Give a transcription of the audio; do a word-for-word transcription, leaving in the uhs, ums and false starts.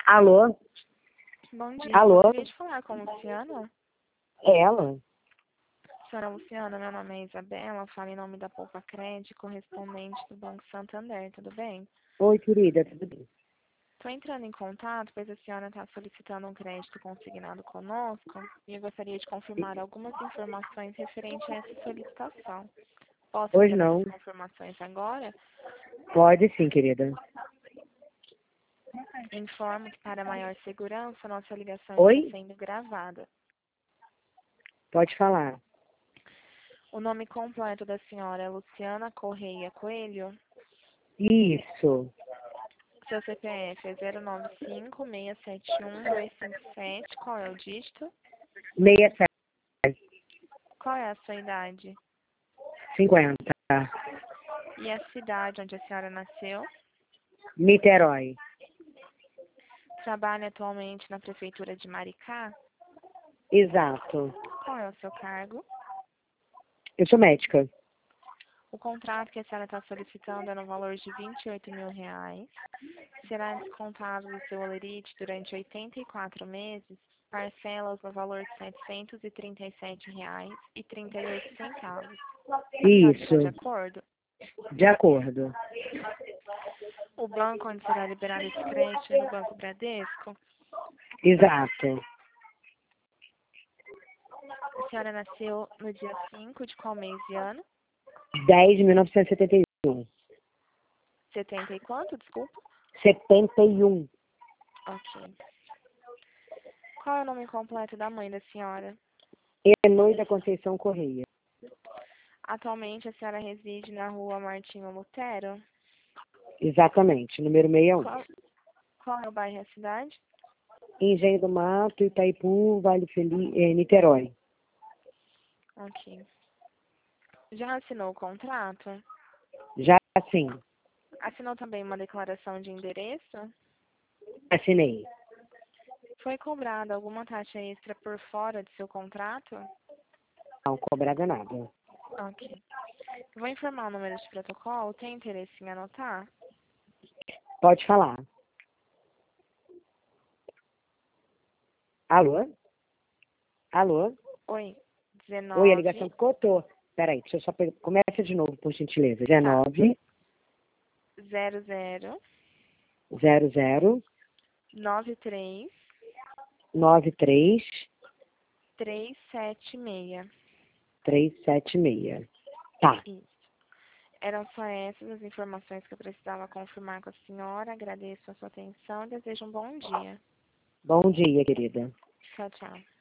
Alô? Bom dia, Alô? gostaria de falar com a Luciana. É ela? Senhora Luciana, meu nome é Isabela, falo em nome da Poupa Crédito, correspondente do Banco Santander, tudo bem? Oi, querida, tudo bem? Estou entrando em contato, pois a senhora está solicitando um crédito consignado conosco e eu gostaria de confirmar algumas informações referentes a essa solicitação. Posso Hoje fazer não. essas confirmações agora? Pode sim, querida. Informo que, para maior segurança, nossa ligação Oi? está sendo gravada. Pode falar. O nome completo da senhora é Luciana Correia Coelho. Isso. Seu C P F é zero nove cinco, seis sete um, dois cinco sete. Qual é o dígito? Meia sete Qual é a sua idade? cinquenta. E a cidade onde a senhora nasceu? Niterói. Trabalha atualmente na Prefeitura de Maricá? Exato. Qual é o seu cargo? Eu sou médica. O contrato que a senhora está solicitando é no valor de vinte e oito mil reais. Será descontado do seu holerite durante oitenta e quatro meses, parcelas no valor de setecentos e trinta e sete reais e trinta e oito centavos. A senhora está de Isso. acordo? De acordo. O banco onde será liberado esse crédito é no Banco Bradesco. Exato. A senhora nasceu no dia cinco de qual mês e ano? dez de mil novecentos e setenta e um. setenta e quanto, desculpa? setenta e um. Ok. Qual é o nome completo da mãe da senhora? Eloy da Conceição Correia. Atualmente a senhora reside na rua Martinho Lutero? Exatamente. Número sessenta e um. Qual, qual é o bairro e a cidade? Engenho do Mato, Itaipu, Vale Feliz, eh, Niterói. Ok. Já assinou o contrato? Já sim. Assinou também uma declaração de endereço? Assinei. Foi cobrada alguma taxa extra por fora de seu contrato? Não cobrada nada. Ok. Vou informar o número de protocolo. Tem interesse em anotar? Pode falar. Alô? Alô? Oi. Oi, a ligação dezenove. cortou. Peraí, deixa eu só pegar. Começa de novo, por gentileza. Tá. dezenove, zero zero zero zero, nove três nove três, três sete seis. três sete seis. Tá. Isso. Eram só essas as informações que eu precisava confirmar com a senhora. Agradeço a sua atenção e desejo um bom dia. Bom dia, querida. Tchau, tchau.